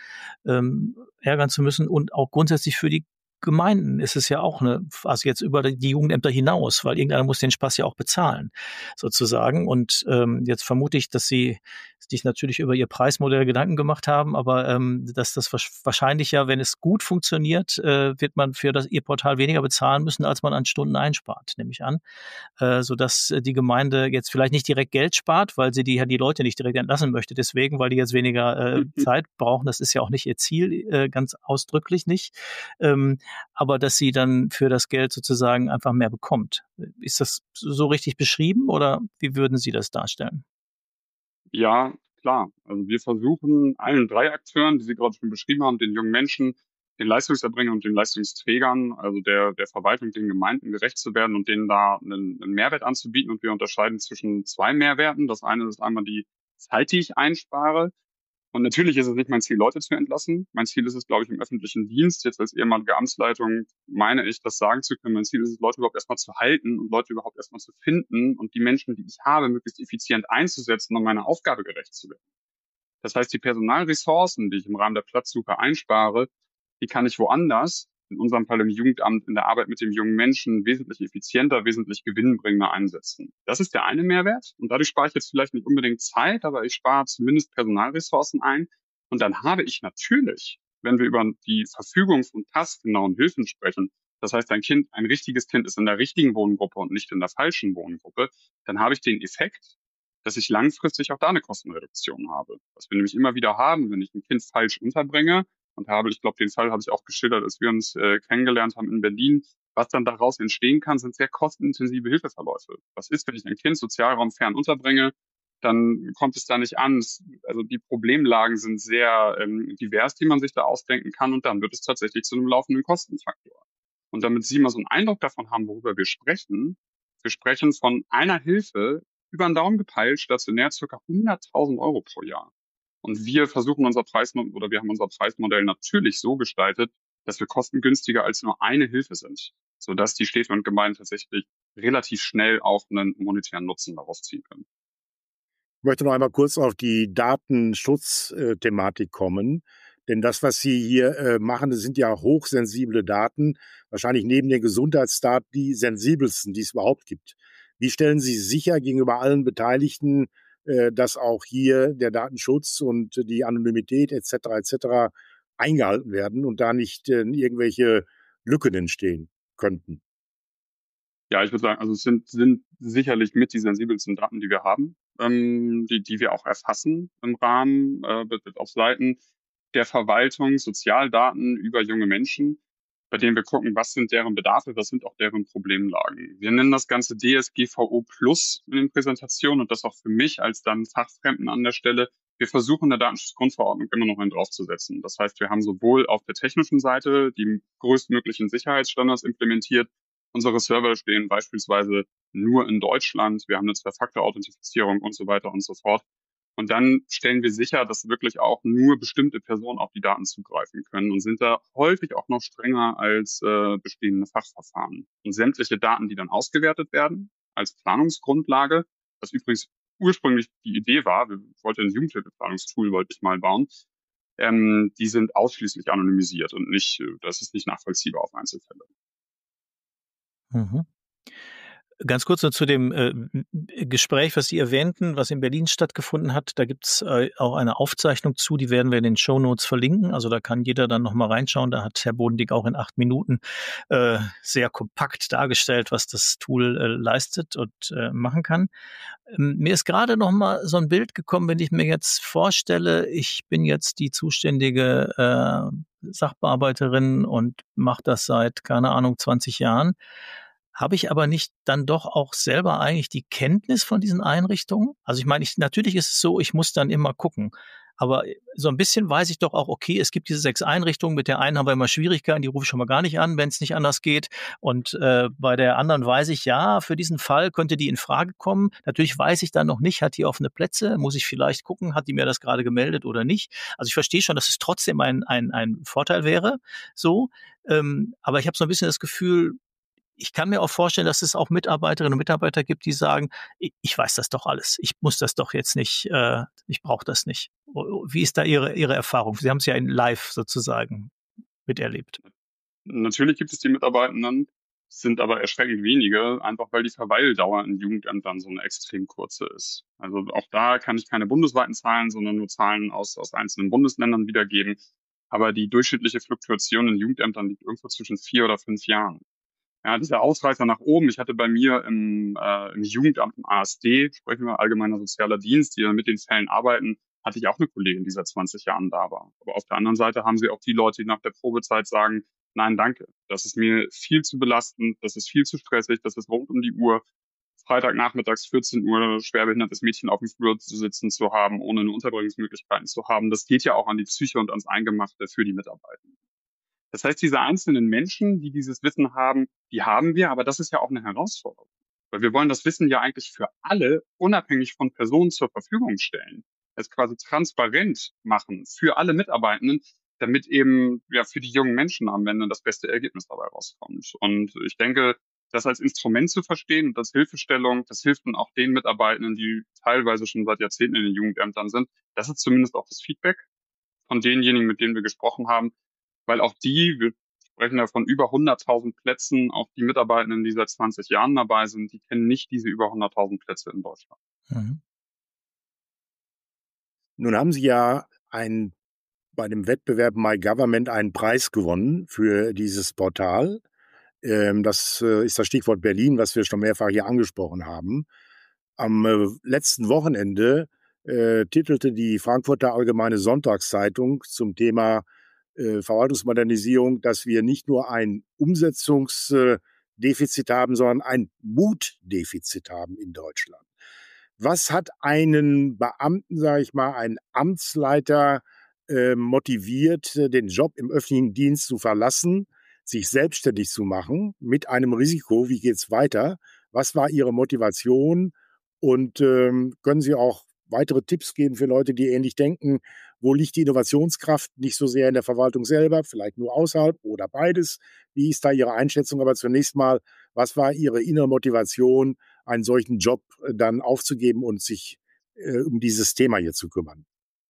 ärgern zu müssen. Und auch grundsätzlich für die Gemeinden ist es ja auch also jetzt über die Jugendämter hinaus, weil irgendeiner muss den Spaß ja auch bezahlen, sozusagen. Und jetzt vermute ich, dass Sie sich natürlich über Ihr Preismodell Gedanken gemacht haben, aber dass das wahrscheinlich ja, wenn es gut funktioniert, wird man für Ihr Portal weniger bezahlen müssen, als man an Stunden einspart, nehme ich an. Sodass die Gemeinde jetzt vielleicht nicht direkt Geld spart, weil sie die Leute nicht direkt entlassen möchte, deswegen, weil die jetzt weniger Zeit brauchen. Das ist ja auch nicht ihr Ziel, ganz ausdrücklich nicht. Aber dass sie dann für das Geld sozusagen einfach mehr bekommt. Ist das so richtig beschrieben oder wie würden Sie das darstellen? Ja, klar. Also wir versuchen allen 3 Akteuren, die Sie gerade schon beschrieben haben, den jungen Menschen, den Leistungserbringern und den Leistungsträgern, also der Verwaltung, den Gemeinden gerecht zu werden und denen da einen Mehrwert anzubieten. Und wir unterscheiden zwischen 2 Mehrwerten. Das eine ist einmal die Zeit, die ich einspare. Und natürlich ist es nicht mein Ziel, Leute zu entlassen. Mein Ziel ist es, glaube ich, im öffentlichen Dienst, jetzt als ehemalige Amtsleitung, meine ich, das sagen zu können. Mein Ziel ist es, Leute überhaupt erstmal zu halten und Leute überhaupt erstmal zu finden und die Menschen, die ich habe, möglichst effizient einzusetzen, um meiner Aufgabe gerecht zu werden. Das heißt, die Personalressourcen, die ich im Rahmen der Platzsuche einspare, die kann ich woanders, in unserem Fall im Jugendamt, in der Arbeit mit dem jungen Menschen, wesentlich effizienter, wesentlich gewinnbringender einsetzen. Das ist der eine Mehrwert. Und dadurch spare ich jetzt vielleicht nicht unbedingt Zeit, aber ich spare zumindest Personalressourcen ein. Und dann habe ich natürlich wenn wir über die Verfügung von passgenauen Hilfen sprechen, das heißt, ein richtiges Kind ist in der richtigen Wohngruppe und nicht in der falschen Wohngruppe, dann habe ich den Effekt, dass ich langfristig auch da eine Kostenreduktion habe. Was wir nämlich immer wieder haben, wenn ich ein Kind falsch unterbringe und ich glaube, den Fall habe ich auch geschildert, als wir uns kennengelernt haben in Berlin, was dann daraus entstehen kann, sind sehr kostenintensive Hilfeverläufe. Was ist, wenn ich ein Kind sozialraumfern unterbringe? Dann kommt es da nicht an. Also die Problemlagen sind sehr divers, die man sich da ausdenken kann, und dann wird es tatsächlich zu einem laufenden Kostenfaktor. Und damit Sie mal so einen Eindruck davon haben, worüber wir sprechen von einer Hilfe über den Daumen gepeilt, stationär ca. 100.000 Euro pro Jahr. Und wir haben unser Preismodell natürlich so gestaltet, dass wir kostengünstiger als nur eine Hilfe sind, sodass die Städte und Gemeinden tatsächlich relativ schnell auch einen monetären Nutzen daraus ziehen können. Ich möchte noch einmal kurz auf die Datenschutzthematik kommen. Denn das, was Sie hier machen, das sind ja hochsensible Daten, wahrscheinlich neben den Gesundheitsdaten die sensibelsten, die es überhaupt gibt. Wie stellen Sie sicher gegenüber allen Beteiligten, dass auch hier der Datenschutz und die Anonymität etc. eingehalten werden und da nicht irgendwelche Lücken entstehen könnten? Ja, ich würde sagen, also es sind sicherlich mit die sensibelsten Daten, die wir haben, die wir auch erfassen im Rahmen auf Seiten der Verwaltung, Sozialdaten über junge Menschen, bei denen wir gucken, was sind deren Bedarfe, was sind auch deren Problemlagen. Wir nennen das Ganze DSGVO Plus in den Präsentationen, und das auch für mich als dann Fachfremden an der Stelle. Wir versuchen in der Datenschutzgrundverordnung immer noch einen draufzusetzen. Das heißt, wir haben sowohl auf der technischen Seite die größtmöglichen Sicherheitsstandards implementiert. Unsere Server stehen beispielsweise nur in Deutschland. Wir haben eine Zwei-Faktor-Authentifizierung und so weiter und so fort. Und dann stellen wir sicher, dass wirklich auch nur bestimmte Personen auf die Daten zugreifen können und sind da häufig auch noch strenger als bestehende Fachverfahren. Und sämtliche Daten, die dann ausgewertet werden als Planungsgrundlage, was übrigens ursprünglich die Idee war, wir wollten ein Jugendhilfeplanungstool, wollte ich mal bauen, die sind ausschließlich anonymisiert und nicht, das ist nicht nachvollziehbar auf Einzelfälle. Mhm. Ganz kurz noch zu dem Gespräch, was Sie erwähnten, was in Berlin stattgefunden hat. Da gibt's auch eine Aufzeichnung zu, die werden wir in den Shownotes verlinken. Also da kann jeder dann nochmal reinschauen. Da hat Herr Bodendick auch in 8 Minuten sehr kompakt dargestellt, was das Tool leistet und machen kann. Mir ist gerade noch mal so ein Bild gekommen, wenn ich mir jetzt vorstelle, ich bin jetzt die zuständige Sachbearbeiterin und mache das seit, keine Ahnung, 20 Jahren. Habe ich aber nicht dann doch auch selber eigentlich die Kenntnis von diesen Einrichtungen? Also ich meine, natürlich ist es so, ich muss dann immer gucken. Aber so ein bisschen weiß ich doch auch, okay, es gibt diese 6 Einrichtungen, mit der einen haben wir immer Schwierigkeiten, die rufe ich schon mal gar nicht an, wenn es nicht anders geht. Und bei der anderen weiß ich, ja, für diesen Fall könnte die in Frage kommen. Natürlich weiß ich dann noch nicht, hat die offene Plätze, muss ich vielleicht gucken, hat die mir das gerade gemeldet oder nicht. Also ich verstehe schon, dass es trotzdem ein Vorteil wäre, so. Aber ich habe so ein bisschen das Gefühl, ich kann mir auch vorstellen, dass es auch Mitarbeiterinnen und Mitarbeiter gibt, die sagen, ich weiß das doch alles. Ich muss das doch jetzt nicht, ich brauche das nicht. Wie ist da Ihre Erfahrung? Sie haben es ja in live sozusagen miterlebt. Natürlich gibt es die Mitarbeitenden, sind aber erschreckend wenige, einfach weil die Verweildauer in Jugendämtern so eine extrem kurze ist. Also auch da kann ich keine bundesweiten Zahlen, sondern nur Zahlen aus einzelnen Bundesländern wiedergeben. Aber die durchschnittliche Fluktuation in Jugendämtern liegt irgendwo zwischen 4 oder 5 Jahren. Ja, dieser Ausreißer nach oben. Ich hatte bei mir im Jugendamt, im ASD, sprechen wir Allgemeiner Sozialer Dienst, die mit den Fällen arbeiten, hatte ich auch eine Kollegin, die seit 20 Jahren da war. Aber auf der anderen Seite haben sie auch die Leute, die nach der Probezeit sagen, nein, danke, das ist mir viel zu belastend, das ist viel zu stressig, das ist rund um die Uhr. Freitagnachmittags 14 Uhr schwerbehindertes Mädchen auf dem Flur zu sitzen zu haben, ohne eine Unterbringungsmöglichkeiten zu haben. Das geht ja auch an die Psyche und ans Eingemachte für die Mitarbeitenden. Das heißt, diese einzelnen Menschen, die dieses Wissen haben, die haben wir, aber das ist ja auch eine Herausforderung. Weil wir wollen das Wissen ja eigentlich für alle, unabhängig von Personen, zur Verfügung stellen. Es quasi transparent machen für alle Mitarbeitenden, damit eben ja für die jungen Menschen am Ende das beste Ergebnis dabei rauskommt. Und ich denke, das als Instrument zu verstehen und als Hilfestellung, das hilft dann auch den Mitarbeitenden, die teilweise schon seit Jahrzehnten in den Jugendämtern sind. Das ist zumindest auch das Feedback von denjenigen, mit denen wir gesprochen haben, weil auch wir sprechen ja von über 100.000 Plätzen, auch die Mitarbeitenden, die seit 20 Jahren dabei sind, die kennen nicht diese über 100.000 Plätze in Deutschland. Mhm. Nun haben Sie ja ein bei dem Wettbewerb My Government einen Preis gewonnen für dieses Portal. Das ist das Stichwort Berlin, was wir schon mehrfach hier angesprochen haben. Am letzten Wochenende titelte die Frankfurter Allgemeine Sonntagszeitung zum Thema Verwaltungsmodernisierung, dass wir nicht nur ein Umsetzungsdefizit haben, sondern ein Mutdefizit haben in Deutschland. Was hat einen Beamten, sage ich mal, einen Amtsleiter motiviert, den Job im öffentlichen Dienst zu verlassen, sich selbstständig zu machen, mit einem Risiko? Wie geht's weiter? Was war Ihre Motivation? Und können Sie auch weitere Tipps geben für Leute, die ähnlich denken? Wo liegt die Innovationskraft? Nicht so sehr in der Verwaltung selber, vielleicht nur außerhalb oder beides. Wie ist da Ihre Einschätzung? Aber zunächst mal, was war Ihre innere Motivation, einen solchen Job dann aufzugeben und sich um dieses Thema hier zu kümmern?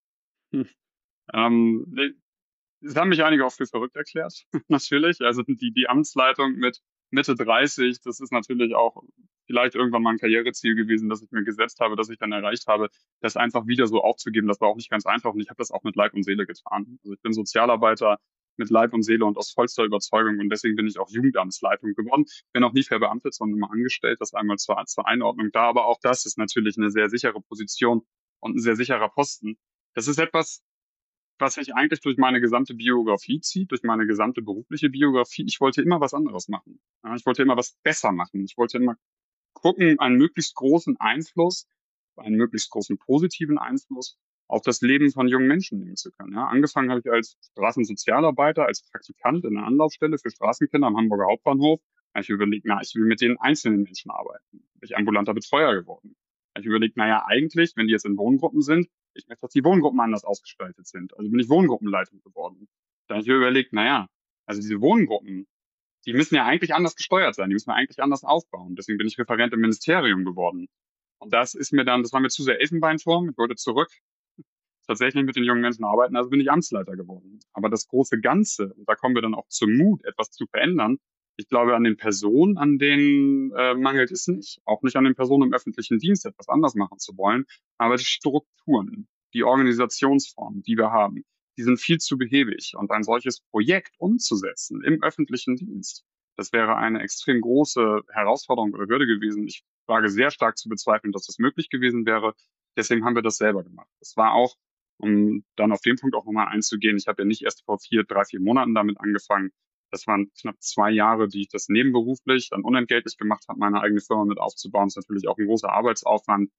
Es haben mich einige auch für verrückt erklärt, natürlich. Also die Amtsleitung mit Mitte 30, das ist natürlich auch vielleicht irgendwann mal ein Karriereziel gewesen, das ich mir gesetzt habe, das ich dann erreicht habe, das einfach wieder so aufzugeben. Das war auch nicht ganz einfach und ich habe das auch mit Leib und Seele getan. Also ich bin Sozialarbeiter mit Leib und Seele und aus vollster Überzeugung und deswegen bin ich auch Jugendamtsleitung geworden. Bin auch nicht verbeamtet, sondern immer angestellt, das einmal zur Einordnung da. Aber auch das ist natürlich eine sehr sichere Position und ein sehr sicherer Posten. Das ist etwas, was sich eigentlich durch meine gesamte Biografie zieht, durch meine gesamte berufliche Biografie. Ich wollte immer was anderes machen. Ja, ich wollte immer was besser machen. Ich wollte immer gucken, einen möglichst großen Einfluss, einen möglichst großen positiven Einfluss auf das Leben von jungen Menschen nehmen zu können. Ja, angefangen habe ich als Straßensozialarbeiter, als Praktikant in einer Anlaufstelle für Straßenkinder am Hamburger Hauptbahnhof. Da habe ich überlegt, ich will mit den einzelnen Menschen arbeiten. Bin ich ambulanter Betreuer geworden. Da habe ich überlegt, eigentlich, wenn die jetzt in Wohngruppen sind, ich möchte, dass die Wohngruppen anders ausgestaltet sind. Also bin ich Wohngruppenleitung geworden. Da habe ich mir überlegt, also diese Wohngruppen, die müssen ja eigentlich anders gesteuert sein, die müssen wir eigentlich anders aufbauen. Deswegen bin ich Referent im Ministerium geworden. Und das war mir zu sehr Elfenbeinturm. Ich wollte zurück tatsächlich mit den jungen Menschen arbeiten, also bin ich Amtsleiter geworden. Aber das große Ganze, und da kommen wir dann auch zum Mut, etwas zu verändern, ich glaube, an den Personen, an denen mangelt es nicht. Auch nicht an den Personen im öffentlichen Dienst, etwas anders machen zu wollen. Aber die Strukturen, die Organisationsformen, die wir haben, die sind viel zu behäbig. Und ein solches Projekt umzusetzen im öffentlichen Dienst, das wäre eine extrem große Herausforderung oder Hürde gewesen. Ich wage sehr stark zu bezweifeln, dass das möglich gewesen wäre. Deswegen haben wir das selber gemacht. Das war auch, um dann auf den Punkt auch nochmal einzugehen, ich habe ja nicht erst vor 3-4 Monaten damit angefangen. Das waren knapp 2 Jahre, die ich das nebenberuflich, dann unentgeltlich gemacht habe, meine eigene Firma mit aufzubauen. Das ist natürlich auch ein großer Arbeitsaufwand.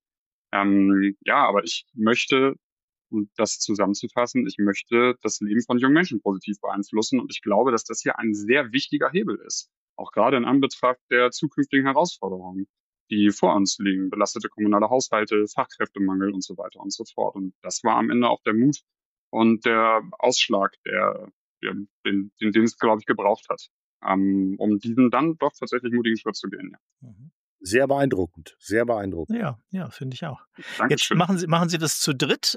Aber ich möchte, um das zusammenzufassen, ich möchte das Leben von jungen Menschen positiv beeinflussen. Und ich glaube, dass das hier ein sehr wichtiger Hebel ist. Auch gerade in Anbetracht der zukünftigen Herausforderungen, die vor uns liegen. Belastete kommunale Haushalte, Fachkräftemangel und so weiter und so fort. Und das war am Ende auch der Mut und der Ausschlag, den es, glaube ich, gebraucht hat, um diesen dann doch tatsächlich mutigen Schritt zu gehen. Ja. Sehr beeindruckend, sehr beeindruckend. Ja, finde ich auch. Dankeschön. Jetzt machen Sie das zu dritt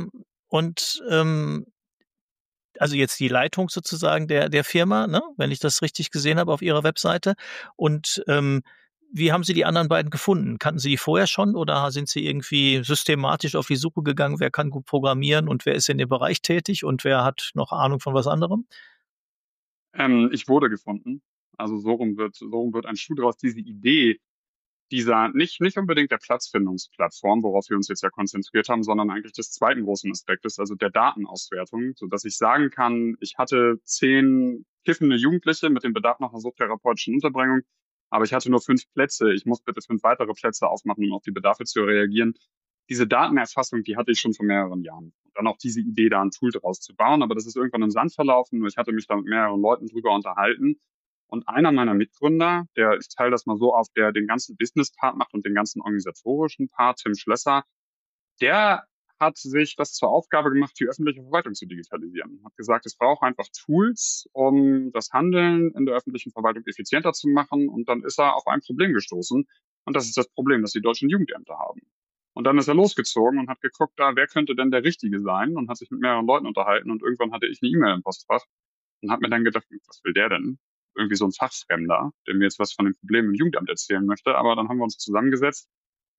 also jetzt die Leitung sozusagen der Firma, ne, wenn ich das richtig gesehen habe auf Ihrer Webseite. Und wie haben Sie die anderen beiden gefunden? Kannten Sie die vorher schon oder sind Sie irgendwie systematisch auf die Suche gegangen, wer kann gut programmieren und wer ist in dem Bereich tätig und wer hat noch Ahnung von was anderem? Ich wurde gefunden. Also so rum wird ein Schuh draus. Diese Idee dieser nicht unbedingt der Platzfindungsplattform, worauf wir uns jetzt ja konzentriert haben, sondern eigentlich des zweiten großen Aspektes, also der Datenauswertung, so dass ich sagen kann, ich hatte 10 kiffende Jugendliche mit dem Bedarf nach einer suchtherapeutischen Unterbringung, aber ich hatte nur 5 Plätze. Ich muss bitte 5 weitere Plätze aufmachen, um auf die Bedarfe zu reagieren. Diese Datenerfassung, die hatte ich schon vor mehreren Jahren. Und dann auch diese Idee, da ein Tool draus zu bauen, aber das ist irgendwann im Sand verlaufen. Ich hatte mich da mit mehreren Leuten drüber unterhalten. Und einer meiner Mitgründer, ich teile das mal so auf, der den ganzen Business-Part macht und den ganzen organisatorischen Part, Tim Schlesser, der hat sich das zur Aufgabe gemacht, die öffentliche Verwaltung zu digitalisieren. Hat gesagt, es braucht einfach Tools, um das Handeln in der öffentlichen Verwaltung effizienter zu machen. Und dann ist er auf ein Problem gestoßen. Und das ist das Problem, das die deutschen Jugendämter haben. Und dann ist er losgezogen und hat geguckt, wer könnte denn der Richtige sein, und hat sich mit mehreren Leuten unterhalten. Und irgendwann hatte ich eine E-Mail im Postfach und habe mir dann gedacht, was will der denn? Irgendwie so ein Fachfremder, der mir jetzt was von den Problemen im Jugendamt erzählen möchte. Aber dann haben wir uns zusammengesetzt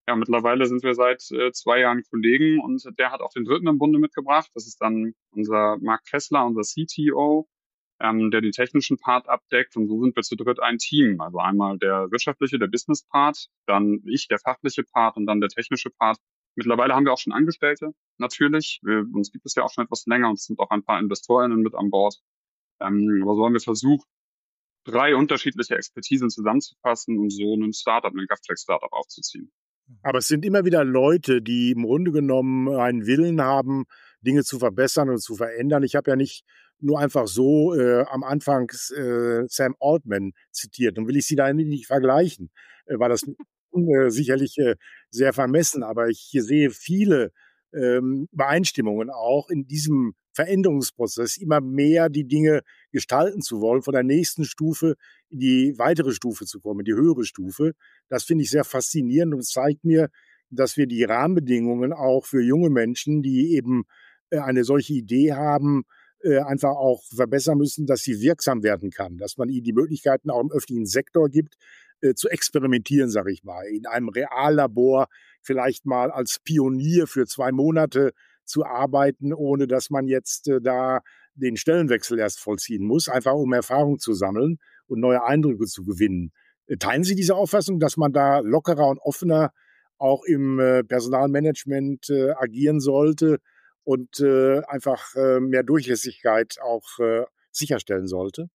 Ja, mittlerweile sind wir seit 2 Jahren Kollegen und der hat auch den dritten im Bunde mitgebracht. Das ist dann unser Marc Kessler, unser CTO, der den technischen Part abdeckt. Und so sind wir zu dritt ein Team. Also einmal der wirtschaftliche, der Business-Part, dann ich, der fachliche Part und dann der technische Part. Mittlerweile haben wir auch schon Angestellte, natürlich. Uns gibt es ja auch schon etwas länger und es sind auch ein paar InvestorInnen mit an Bord. Aber so haben wir versucht, 3 unterschiedliche Expertisen zusammenzufassen und so einen Startup, einen GovTech-Startup aufzuziehen. Aber es sind immer wieder Leute, die im Grunde genommen einen Willen haben, Dinge zu verbessern und zu verändern. Ich habe ja nicht nur einfach so am Anfang Sam Altman zitiert. Nun will ich Sie da nicht vergleichen, weil das sicherlich sehr vermessen. Aber ich sehe viele Übereinstimmungen auch in diesem Veränderungsprozess, immer mehr die Dinge gestalten zu wollen, von der nächsten Stufe in die weitere Stufe zu kommen, in die höhere Stufe. Das finde ich sehr faszinierend und zeigt mir, dass wir die Rahmenbedingungen auch für junge Menschen, die eben eine solche Idee haben, einfach auch verbessern müssen, dass sie wirksam werden kann, dass man ihnen die Möglichkeiten auch im öffentlichen Sektor gibt, zu experimentieren, sage ich mal, in einem Reallabor vielleicht mal als Pionier für 2 Monate zu arbeiten, ohne dass man jetzt da den Stellenwechsel erst vollziehen muss, einfach um Erfahrung zu sammeln und neue Eindrücke zu gewinnen. Teilen Sie diese Auffassung, dass man da lockerer und offener auch im Personalmanagement agieren sollte und einfach mehr Durchlässigkeit auch sicherstellen sollte?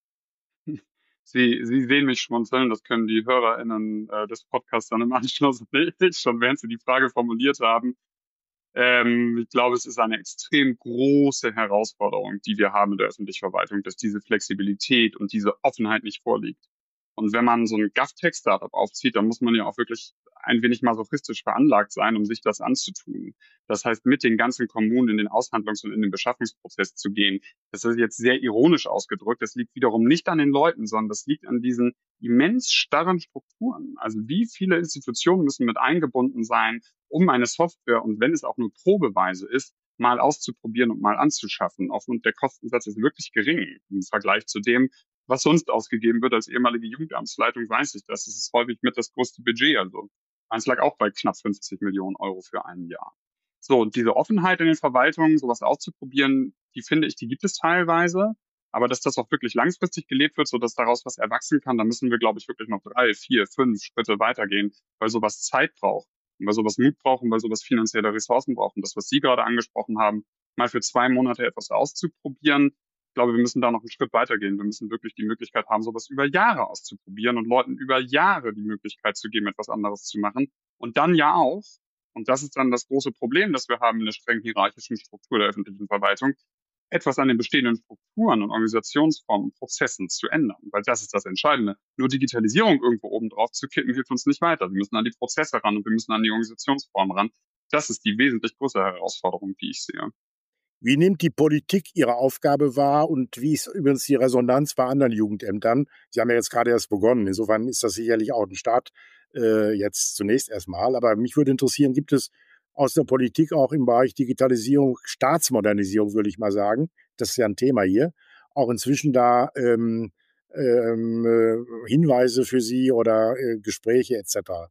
Sie sehen mich schmunzeln, das können die HörerInnen des Podcasts dann im Anschluss nicht, schon während Sie die Frage formuliert haben. Ich glaube, es ist eine extrem große Herausforderung, die wir haben in der öffentlichen Verwaltung, dass diese Flexibilität und diese Offenheit nicht vorliegt. Und wenn man so ein GovTech-Startup aufzieht, dann muss man ja auch wirklich ein wenig masochistisch veranlagt sein, um sich das anzutun. Das heißt, mit den ganzen Kommunen in den Aushandlungs- und in den Beschaffungsprozess zu gehen. Das ist jetzt sehr ironisch ausgedrückt. Das liegt wiederum nicht an den Leuten, sondern das liegt an diesen immens starren Strukturen. Also wie viele Institutionen müssen mit eingebunden sein, um eine Software, und wenn es auch nur probeweise ist, mal auszuprobieren und mal anzuschaffen. Und der Kostensatz ist wirklich gering im Vergleich zu dem, was sonst ausgegeben wird. Als ehemalige Jugendamtsleitung weiß ich das. Es ist häufig mit das größte Budget. Also eins lag auch bei knapp 50 Millionen Euro für ein Jahr. So, und diese Offenheit in den Verwaltungen, sowas auszuprobieren, die finde ich, die gibt es teilweise. Aber dass das auch wirklich langfristig gelebt wird, sodass daraus was erwachsen kann, da müssen wir, glaube ich, wirklich noch 3, 4, 5 Schritte weitergehen, weil sowas Zeit braucht. Und weil sowas Mut braucht und weil sowas finanzielle Ressourcen braucht. Und das, was Sie gerade angesprochen haben, mal für 2 Monate etwas auszuprobieren, ich glaube, wir müssen da noch einen Schritt weitergehen. Wir müssen wirklich die Möglichkeit haben, sowas über Jahre auszuprobieren und Leuten über Jahre die Möglichkeit zu geben, etwas anderes zu machen. Und dann ja auch, und das ist dann das große Problem, das wir haben in der streng hierarchischen Struktur der öffentlichen Verwaltung, etwas an den bestehenden Strukturen und Organisationsformen und Prozessen zu ändern. Weil das ist das Entscheidende. Nur Digitalisierung irgendwo oben drauf zu kippen, hilft uns nicht weiter. Wir müssen an die Prozesse ran und wir müssen an die Organisationsformen ran. Das ist die wesentlich größere Herausforderung, die ich sehe. Wie nimmt die Politik ihre Aufgabe wahr und wie ist übrigens die Resonanz bei anderen Jugendämtern? Sie haben ja jetzt gerade erst begonnen. Insofern ist das sicherlich auch ein Start jetzt zunächst erstmal. Aber mich würde interessieren, gibt es aus der Politik auch im Bereich Digitalisierung, Staatsmodernisierung, würde ich mal sagen, das ist ja ein Thema hier, auch inzwischen da Hinweise für Sie oder Gespräche etc.?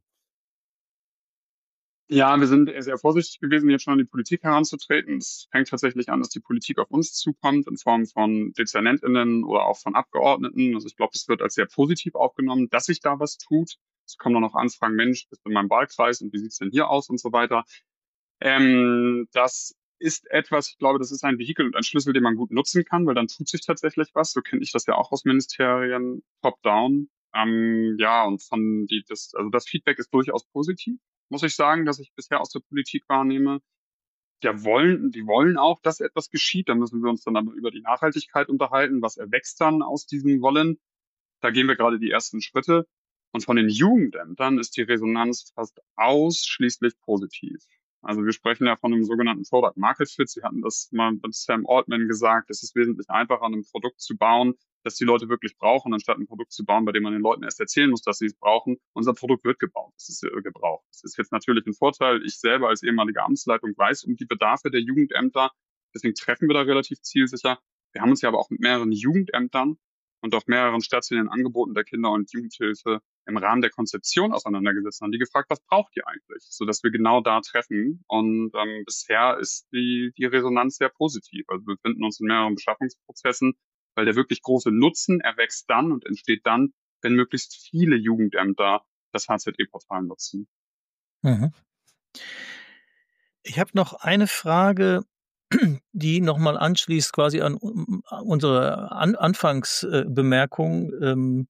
Ja, wir sind sehr vorsichtig gewesen, jetzt schon an die Politik heranzutreten. Es fängt tatsächlich an, dass die Politik auf uns zukommt in Form von DezernentInnen oder auch von Abgeordneten. Also ich glaube, es wird als sehr positiv aufgenommen, dass sich da was tut. Es kommen dann noch Anfragen, Mensch, bist du in meinem Wahlkreis und wie sieht's denn hier aus und so weiter. Das ist etwas, ich glaube, das ist ein Vehikel und ein Schlüssel, den man gut nutzen kann, weil dann tut sich tatsächlich was. So kenne ich das ja auch aus Ministerien, top-down. Ja, und also das Feedback ist durchaus positiv, muss ich sagen, dass ich bisher aus der Politik wahrnehme. Die wollen auch, dass etwas geschieht. Da müssen wir uns dann aber über die Nachhaltigkeit unterhalten. Was erwächst dann aus diesem Wollen? Da gehen wir gerade die ersten Schritte. Und von den Jugendämtern ist die Resonanz fast ausschließlich positiv. Also wir sprechen ja von einem sogenannten Product Market Fit. Sie hatten das mal mit Sam Altman gesagt. Es ist wesentlich einfacher, ein Produkt zu bauen, das die Leute wirklich brauchen, anstatt ein Produkt zu bauen, bei dem man den Leuten erst erzählen muss, dass sie es brauchen. Unser Produkt wird gebaut. Es ist gebraucht. Das ist jetzt natürlich ein Vorteil. Ich selber als ehemalige Amtsleitung weiß um die Bedarfe der Jugendämter. Deswegen treffen wir da relativ zielsicher. Wir haben uns ja aber auch mit mehreren Jugendämtern und auch mehreren stationären Angeboten der Kinder- und Jugendhilfe im Rahmen der Konzeption auseinandergesetzt, haben die gefragt, was braucht ihr eigentlich, sodass wir genau da treffen. Und bisher ist die Resonanz sehr positiv. Also wir befinden uns in mehreren Beschaffungsprozessen, weil der wirklich große Nutzen erwächst dann und entsteht dann, wenn möglichst viele Jugendämter das HZE-Portal nutzen. Mhm. Ich habe noch eine Frage, die nochmal anschließt quasi an unsere Anfangsbemerkung,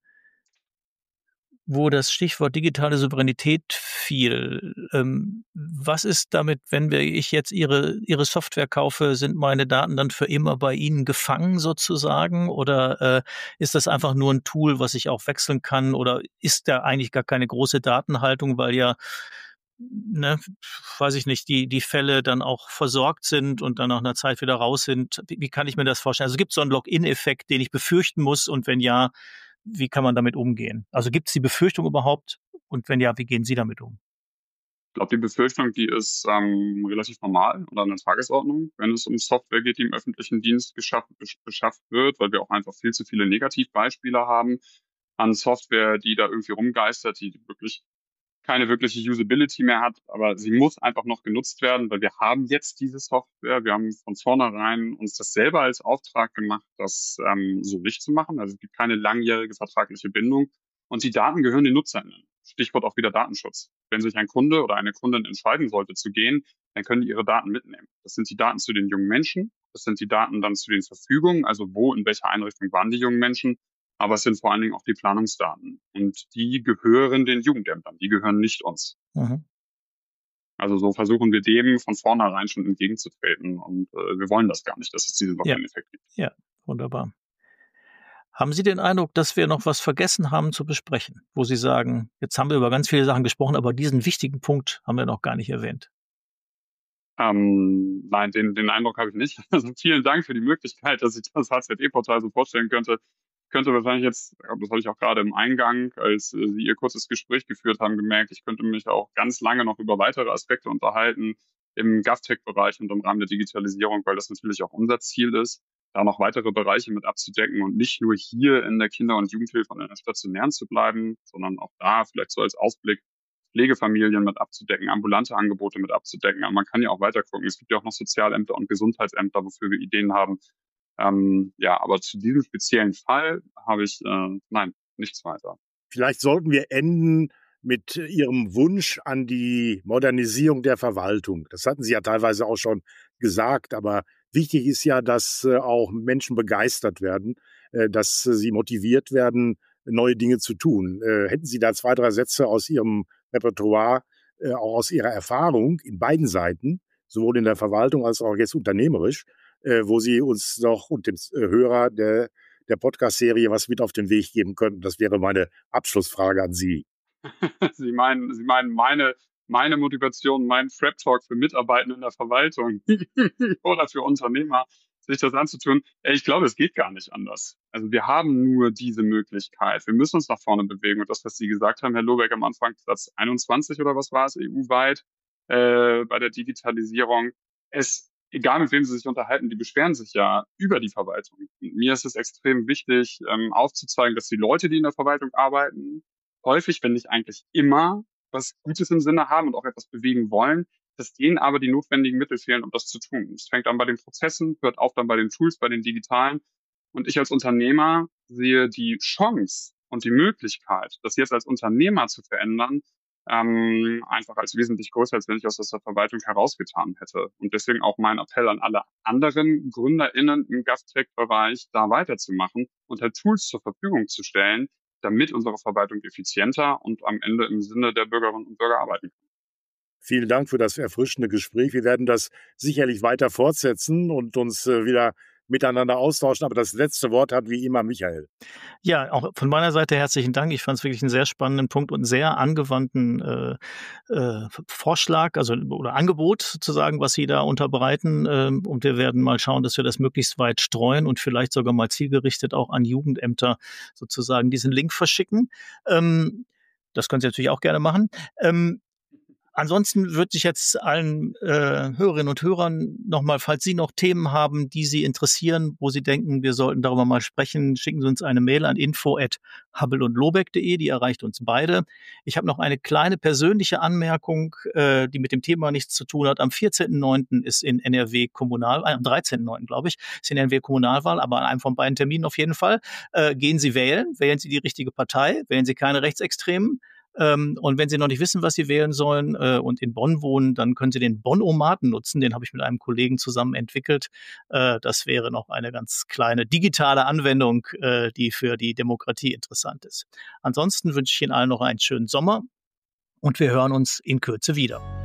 wo das Stichwort digitale Souveränität fiel. Was ist damit, wenn ich jetzt Ihre Software kaufe, sind meine Daten dann für immer bei Ihnen gefangen sozusagen? Oder ist das einfach nur ein Tool, was ich auch wechseln kann? Oder ist da eigentlich gar keine große Datenhaltung, weil ja, ne, weiß ich nicht, die Fälle dann auch versorgt sind und dann nach einer Zeit wieder raus sind? Wie kann ich mir das vorstellen? Also gibt es so einen Login-Effekt, den ich befürchten muss? Und wenn ja, wie kann man damit umgehen? Also gibt es die Befürchtung überhaupt? Und wenn ja, wie gehen Sie damit um? Ich glaube, die Befürchtung, die ist relativ normal oder an der Tagesordnung, wenn es um Software geht, die im öffentlichen Dienst beschafft wird, weil wir auch einfach viel zu viele Negativbeispiele haben an Software, die da irgendwie rumgeistert, die wirklich keine wirkliche Usability mehr hat, aber sie muss einfach noch genutzt werden, weil wir haben jetzt diese Software. Wir haben von vornherein uns das selber als Auftrag gemacht, das so nicht zu machen. Also es gibt keine langjährige vertragliche Bindung und die Daten gehören den NutzerInnen. Stichwort auch wieder Datenschutz. Wenn sich ein Kunde oder eine Kundin entscheiden sollte zu gehen, dann können die ihre Daten mitnehmen. Das sind die Daten zu den jungen Menschen. Das sind die Daten dann zu den Verfügungen, also wo, in welcher Einrichtung waren die jungen Menschen. Aber es sind vor allen Dingen auch die Planungsdaten. Und die gehören den Jugendämtern, die gehören nicht uns. Mhm. Also so versuchen wir dem von vornherein schon entgegenzutreten. Und wir wollen das gar nicht, dass es diesen Login-Effekt gibt. Ja, wunderbar. Haben Sie den Eindruck, dass wir noch was vergessen haben zu besprechen, wo Sie sagen, jetzt haben wir über ganz viele Sachen gesprochen, aber diesen wichtigen Punkt haben wir noch gar nicht erwähnt? Nein, den Eindruck habe ich nicht. Also vielen Dank für die Möglichkeit, dass ich das HZE-Portal so vorstellen könnte. Ich könnte wahrscheinlich jetzt, das habe ich auch gerade im Eingang, als Sie Ihr kurzes Gespräch geführt haben, gemerkt, ich könnte mich auch ganz lange noch über weitere Aspekte unterhalten im GovTech-Bereich und im Rahmen der Digitalisierung, weil das natürlich auch unser Ziel ist, da noch weitere Bereiche mit abzudecken und nicht nur hier in der Kinder- und Jugendhilfe und in der Stationären zu bleiben, sondern auch da vielleicht so als Ausblick Pflegefamilien mit abzudecken, ambulante Angebote mit abzudecken. Aber man kann ja auch weiter gucken. Es gibt ja auch noch Sozialämter und Gesundheitsämter, wofür wir Ideen haben. Aber zu diesem speziellen Fall habe ich, nein, nichts weiter. Vielleicht sollten wir enden mit Ihrem Wunsch an die Modernisierung der Verwaltung. Das hatten Sie ja teilweise auch schon gesagt, aber wichtig ist ja, dass auch Menschen begeistert werden, dass sie motiviert werden, neue Dinge zu tun. Hätten Sie da 2, 3 Sätze aus Ihrem Repertoire, auch aus Ihrer Erfahrung in beiden Seiten, sowohl in der Verwaltung als auch jetzt unternehmerisch, wo Sie uns noch und dem Hörer der Podcast-Serie was mit auf den Weg geben könnten? Das wäre meine Abschlussfrage an Sie. Sie meinen meine Motivation, mein Prep-Talk für Mitarbeitende in der Verwaltung oder für Unternehmer, sich das anzutun. Ich glaube, es geht gar nicht anders. Also wir haben nur diese Möglichkeit. Wir müssen uns nach vorne bewegen. Und das, was Sie gesagt haben, Herr Lobeck, am Anfang, Platz 21 oder was war es, EU-weit, bei der Digitalisierung. Egal mit wem Sie sich unterhalten, die beschweren sich ja über die Verwaltung. Und mir ist es extrem wichtig, aufzuzeigen, dass die Leute, die in der Verwaltung arbeiten, häufig, wenn nicht eigentlich immer, was Gutes im Sinne haben und auch etwas bewegen wollen, dass denen aber die notwendigen Mittel fehlen, um das zu tun. Es fängt an bei den Prozessen, hört auf dann bei den Tools, bei den digitalen. Und ich als Unternehmer sehe die Chance und die Möglichkeit, das jetzt als Unternehmer zu verändern, einfach als wesentlich größer, als wenn ich aus der Verwaltung herausgetan hätte. Und deswegen auch mein Appell an alle anderen GründerInnen im GovTech-Bereich, da weiterzumachen und halt Tools zur Verfügung zu stellen, damit unsere Verwaltung effizienter und am Ende im Sinne der Bürgerinnen und Bürger arbeiten kann. Vielen Dank für das erfrischende Gespräch. Wir werden das sicherlich weiter fortsetzen und uns wieder miteinander austauschen. Aber das letzte Wort hat wie immer Michael. Ja, auch von meiner Seite herzlichen Dank. Ich fand es wirklich einen sehr spannenden Punkt und einen sehr angewandten Vorschlag, also oder Angebot sozusagen, was Sie da unterbreiten. Und wir werden mal schauen, dass wir das möglichst weit streuen und vielleicht sogar mal zielgerichtet auch an Jugendämter sozusagen diesen Link verschicken. Das können Sie natürlich auch gerne machen. Ansonsten würde ich jetzt allen Hörerinnen und Hörern nochmal, falls Sie noch Themen haben, die Sie interessieren, wo Sie denken, wir sollten darüber mal sprechen, schicken Sie uns eine Mail an info@habbel-und-lobeck.de, die erreicht uns beide. Ich habe noch eine kleine persönliche Anmerkung, die mit dem Thema nichts zu tun hat. Am 14.09. ist in NRW am 13.09. glaube ich, ist in NRW Kommunalwahl, aber an einem von beiden Terminen auf jeden Fall. Gehen Sie wählen, wählen Sie die richtige Partei, wählen Sie keine Rechtsextremen. Und wenn Sie noch nicht wissen, was Sie wählen sollen und in Bonn wohnen, dann können Sie den Bonn-O-Maten nutzen. Den habe ich mit einem Kollegen zusammen entwickelt. Das wäre noch eine ganz kleine digitale Anwendung, die für die Demokratie interessant ist. Ansonsten wünsche ich Ihnen allen noch einen schönen Sommer und wir hören uns in Kürze wieder.